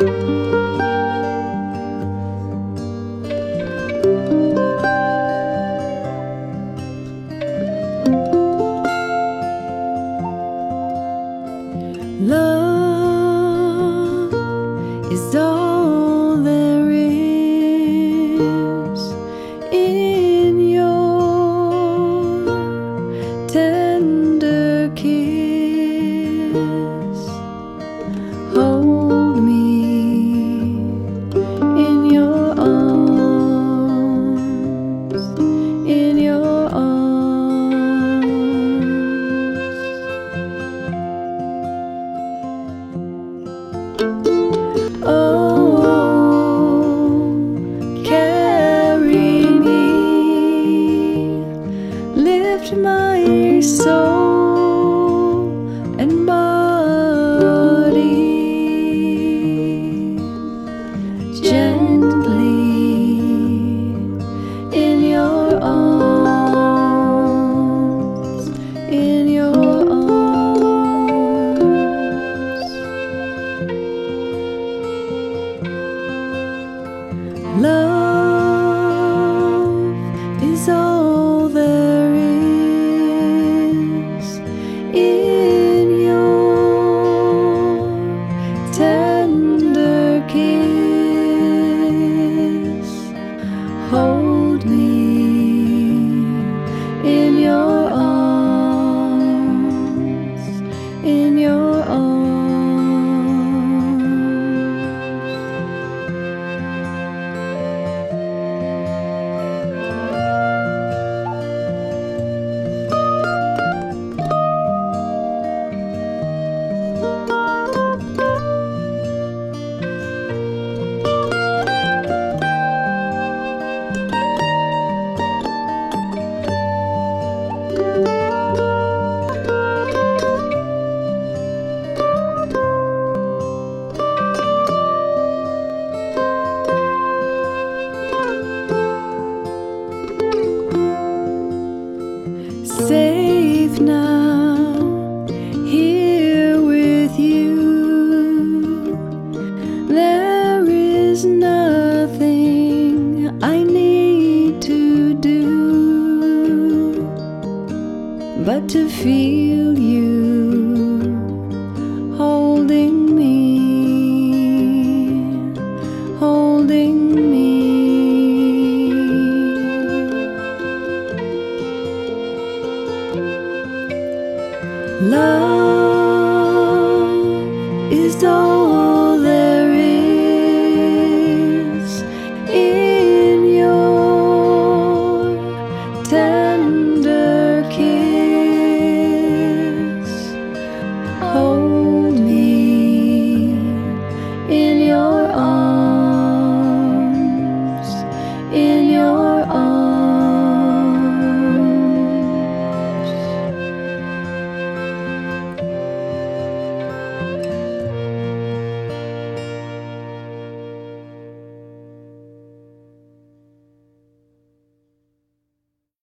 Love is all there is in your tender kiss. Hold me in your arms, in your arms. Oh, carry me, lift my soul and body gently in your arms, in your arms. Love is all there is in your tender kiss. Hold me in your arms, in your arms. Safe now, here with you. There is nothing I need to do but to feel